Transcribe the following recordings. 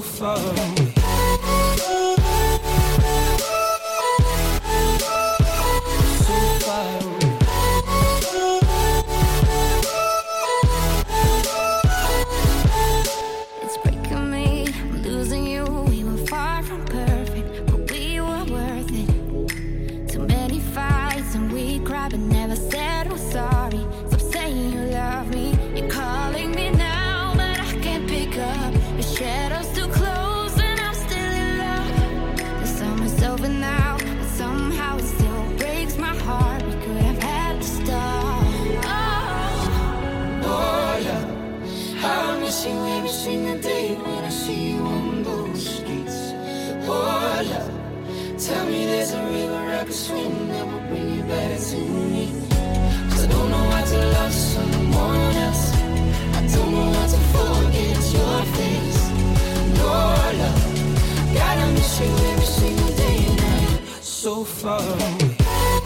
far away. So far away. It's breaking me, I'm losing you. We were far from perfect, but we were worth it. Too many fights and we cried, but never said we're sorry. Stop saying you love me, you're calling me now, but I can't pick up. Your shadow's too close and I'm still in love. The summer's over now, but somehow it still breaks my heart. We could have had to stop. Oh, love, I miss you every single day when I see you on those streets. Oh, love, tell me there's a river I could swim that will bring you back to me. 'Cause I don't know how to love someone else. I don't know how to forget your face. No, love, gotta miss you every single day and night. So far away.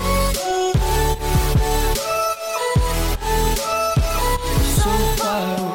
So far away.